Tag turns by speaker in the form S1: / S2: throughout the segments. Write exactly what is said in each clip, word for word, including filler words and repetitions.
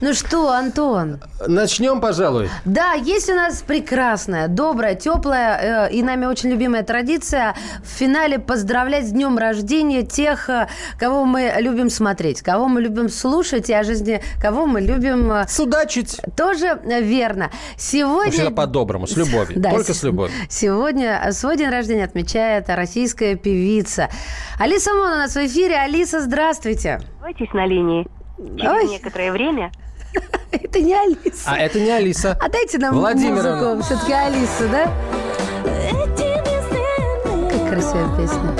S1: Ну что, Антон?
S2: Начнем, пожалуй.
S1: Да, есть у нас прекрасная, добрая, теплая э, и нами очень любимая традиция в финале поздравлять с днем рождения тех, э, кого мы любим смотреть, кого мы любим слушать и о жизни, кого мы любим... Э,
S2: Судачить.
S1: Тоже э, верно. Сегодня...
S2: Всегда по-доброму, с любовью, да, только с любовью.
S1: Сегодня свой день рождения отмечает российская певица Алиса Мон у нас в эфире. Алиса, здравствуйте.
S3: Оставайтесь на линии. Через Ой. некоторое время...
S1: Это не Алиса.
S2: А это не Алиса.
S1: А дайте нам музыку. Все-таки Алиса, да? Как красивая песня.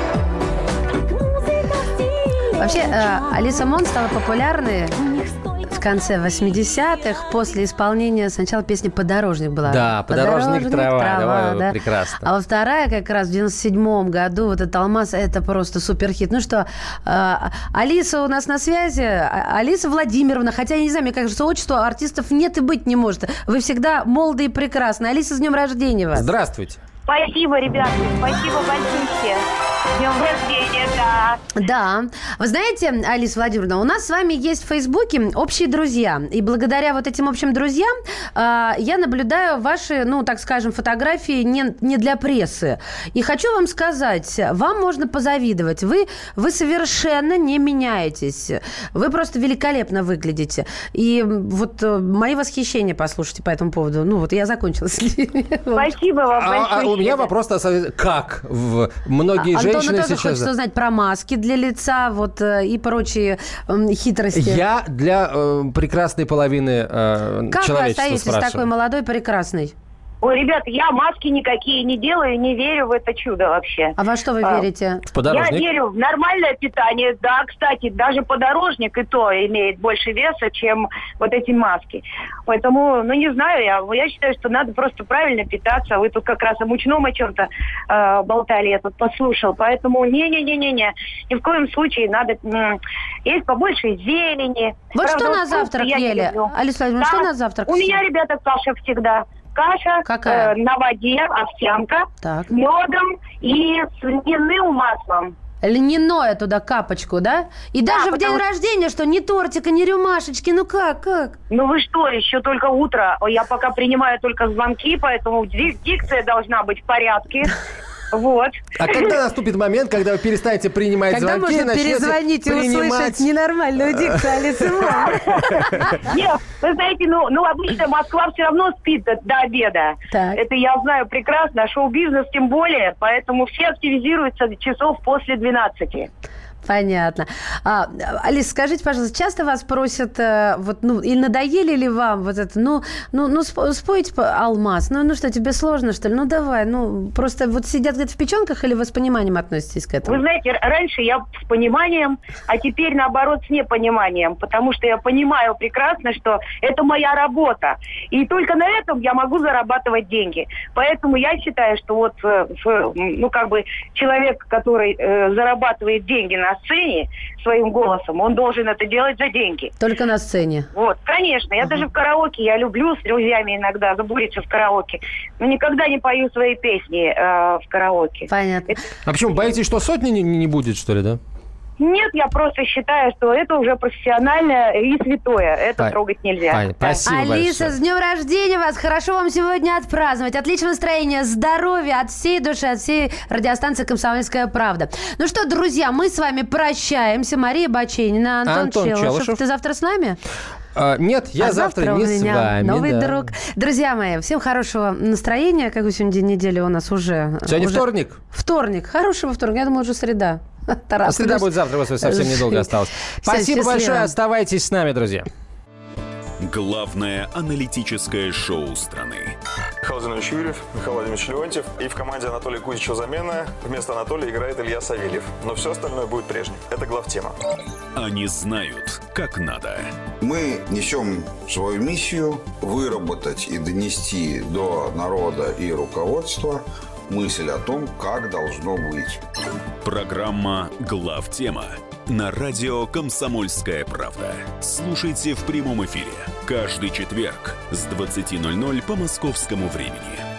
S1: Вообще, Алиса Мон стала популярной в конце восьмидесятых после исполнения сначала песни «Подорожник» была.
S2: Да, «Подорожник, «Подорожник трава», трава
S1: да.
S2: прекрасно.
S1: А вот вторая как раз в девяносто седьмом году, вот этот «Алмаз», это просто суперхит. Ну что, Алиса у нас на связи. Алиса Владимировна, хотя я не знаю, мне кажется, отчество артистов нет и быть не может. Вы всегда молоды и прекрасны. Алиса, с днем рождения вас.
S2: Здравствуйте.
S3: Спасибо, ребята, спасибо большое. С днем рождения, да.
S1: Да. Вы знаете, Алиса Владимировна, у нас с вами есть в Фейсбуке общие друзья. И благодаря вот этим общим друзьям э, я наблюдаю ваши, ну, так скажем, фотографии не, не для прессы. И хочу вам сказать, вам можно позавидовать. Вы, вы совершенно не меняетесь. Вы просто великолепно выглядите. И вот э, мои восхищения послушайте по этому поводу. Ну, вот я закончила с ними.
S3: Спасибо вам большое.
S2: У меня вопрос, как в многие
S1: Антон,
S2: женщины
S1: тоже
S2: сейчас...
S1: хочется узнать про маски для лица вот, и прочие э, хитрости.
S2: Я для э, прекрасной половины э,
S1: как
S2: человечества
S1: вы остаетесь
S2: спрашиваю.
S1: такой молодой, прекрасной?
S3: Ой, ребят, я маски никакие не делаю, не верю в это чудо вообще.
S1: А во что вы
S3: а,
S1: верите?
S2: В подорожник?
S3: Я верю в нормальное питание. Да, кстати, даже подорожник и то имеет больше веса, чем вот эти маски. Поэтому, ну, не знаю, я, я считаю, что надо просто правильно питаться. Вы тут как раз о мучном о чем-то э, болтали, я тут послушал. Поэтому не-не-не-не-не. Ни в коем случае надо м- есть побольше зелени.
S1: Вот
S3: Правда,
S1: что
S3: вот
S1: на завтрак ели? Алиса Владимировна, что на завтрак?
S3: У меня, ребята, каша всегда. Каша э, на воде, овсянка,
S1: так.
S3: с медом и с льняным маслом.
S1: Льняное туда капочку, да? И да, даже в день рождения, что ни тортика, ни рюмашечки, ну как, как?
S3: Ну вы что, еще только утро. Я пока принимаю только звонки, поэтому дикция должна быть в порядке. Вот.
S2: А когда наступит момент, когда вы перестанете принимать
S1: когда
S2: звонки,
S1: можно перезвонить и
S2: принимать...
S1: услышать ненормальную дикцию Алисы Мон?
S3: Нет, вы знаете, ну, ну обычно Москва все равно спит до, до обеда.
S1: Так.
S3: Это я знаю прекрасно, шоу-бизнес тем более, поэтому все активизируются часов после двенадцати.
S1: Понятно. А, Алис, скажите, пожалуйста, часто вас просят, э, вот, ну, и надоели ли вам вот это, ну, ну, ну спойте «Алмаз», ну, ну что, тебе сложно, что ли? Ну, давай, ну, просто вот сидят где-то в печенках или вы с пониманием относитесь к этому?
S3: Вы знаете, раньше я с пониманием, а теперь, наоборот, с непониманием, потому что я понимаю прекрасно, что это моя работа, и только на этом я могу зарабатывать деньги. Поэтому я считаю, что вот, ну, как бы, человек, который э, зарабатывает деньги на сцене своим голосом, он должен это делать за деньги.
S1: Только на сцене?
S3: Вот, конечно. Я uh-huh. даже в караоке, я люблю с друзьями иногда забуриться в караоке, но никогда не пою свои песни э, в караоке.
S1: Понятно.
S3: Это...
S2: А почему, боитесь, что сотни не, не будет, что ли, да?
S3: Нет, я просто считаю, что это уже профессиональное и святое. Это
S2: Ай,
S3: трогать нельзя.
S2: Ай,
S3: да.
S2: Спасибо
S1: Алиса,
S2: большое.
S1: с днем рождения вас! Хорошо вам сегодня отпраздновать. Отличного настроения, здоровья от всей души, от всей радиостанции «Комсомольская правда». Ну что, друзья, мы с вами прощаемся. Мария Баченина, Антон,
S2: Антон
S1: Челышев.
S2: Челышев.
S1: Ты завтра с нами?
S2: А, нет, я
S1: а
S2: завтра,
S1: завтра
S2: не
S1: у меня
S2: с вами.
S1: новый
S2: да.
S1: друг. Друзья мои, всем хорошего настроения. Какой сегодня день недели у нас уже?
S2: Сегодня
S1: уже...
S2: вторник.
S1: Вторник. Хорошего вторника. Я думаю, уже среда.
S2: А среда будет завтра, у вас совсем недолго осталось. Спасибо большое, оставайтесь с нами, друзья.
S4: Главное аналитическое шоу страны.
S5: Михаил Владимирович Юрьев, Михаил Владимирович Леонтьев. И в команде Анатолия Кузичева замена. Вместо Анатолия играет Илья Савельев. Но все остальное будет прежним. Это главтема.
S4: Они знают, как надо.
S6: Мы несем свою миссию выработать и донести до народа и руководства мысль о том, как должно быть.
S4: Программа «Главтема» на радио «Комсомольская правда». Слушайте в прямом эфире каждый четверг с двадцати ноль-ноль по московскому времени.